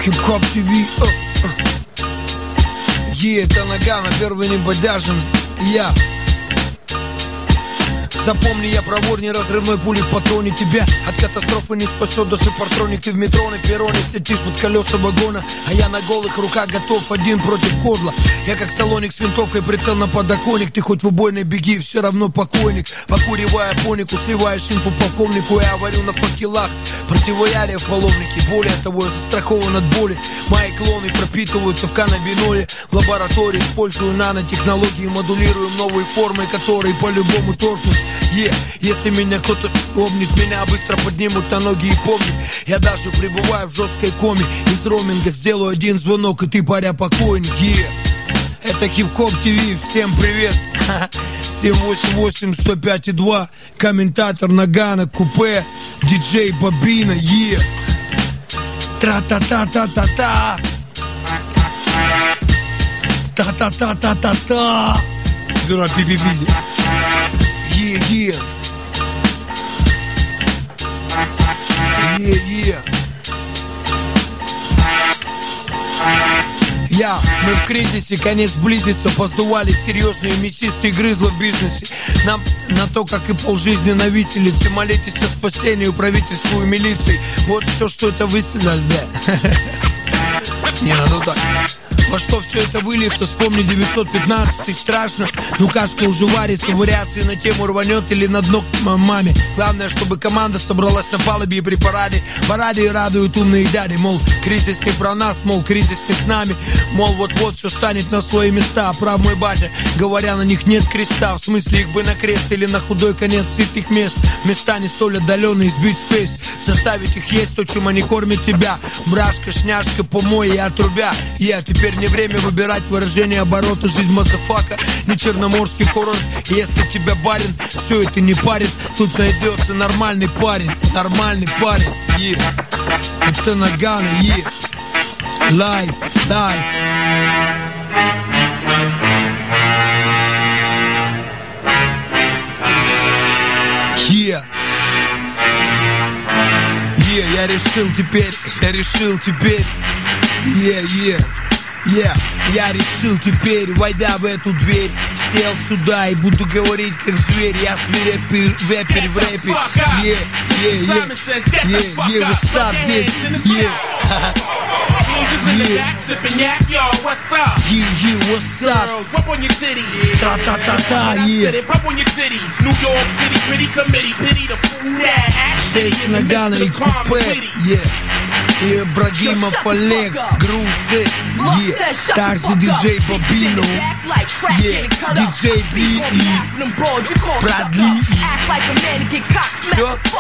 Хип-хоп ТВ. Это Нагано, первый небодяжен. Я. Запомни, я проворней неразрывной пули в патроне. Тебя от катастрофы не спасет даже партроники в метро на перроне. Слетишь под колеса вагона, а я на голых руках готов один против козла. Я как салоник с винтовкой, прицел на подоконник. Ты хоть в убойной беги, все равно покойник. Покуривая понику, сливаешь инфу полковнику. Я варю на факелах противоядие в половнике. Более того, я застрахован от боли. Мои клоны пропитываются в каннабиноле. В лаборатории использую нанотехнологии, модулируем новые формы, которые по-любому торкнут. Если меня кто-то помнит, меня быстро поднимут на ноги и помнят. Я даже пребываю в жесткой коме. Из роуминга сделаю один звонок, и ты, паря, покойник. Это Хип-хоп ТВ, всем привет. 788-105,2. Комментатор Нагано, купе, диджей Бобина. Тра-та-та-та-та-та. Та-та-та-та-та-та. Дура, пи-пи-пи. Мы в кризисе, конец близится. Поздували серьезные мясистые грызла в бизнесе. Нам на то, как и полжизни на виселице. Молитесь о спасении, правительству и милиции. Вот все, что это выстрелили, да. Не надо так. Во что все это выльется, вспомни 915-й, страшно. Ну кашка уже варится, вариации на тему рванет или на дно к маме. Главное, чтобы команда собралась на палубе и при параде. Параде радуют умные дяди, мол, кризис не про нас, мол, кризис не с нами. Мол, вот-вот все станет на свои места. Прав мой батя, говоря, на них нет креста. В смысле, их бы на крест или на худой конец сытых мест. Места не столь отдаленные, сбить спейс. Заставить их есть то, чем они кормят тебя. Брашка, шняшка, помой и отрубя. Теперь не время выбирать выражение оборота. Жизнь мазафака, не черноморский курорт. Если тебя барин, все это не парит. Тут найдется нормальный парень. Нормальный парень, Это Нагано, Live. Я решил теперь. Я решил теперь, войдя в эту дверь, сел сюда и буду говорить как зверь. Я свирепый рэпер в рэпе. What's up, dude? What's up? Та-та-та-та, Здесь Нагано и купе, и Ибрагимов Олег, грузы, также диджей Бобино, диджей Дли и Брадли. Все?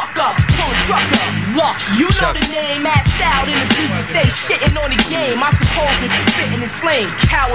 You know the name, asked out in the bleachers, stay shitting on the game. I suppose that you're spitting his flames. How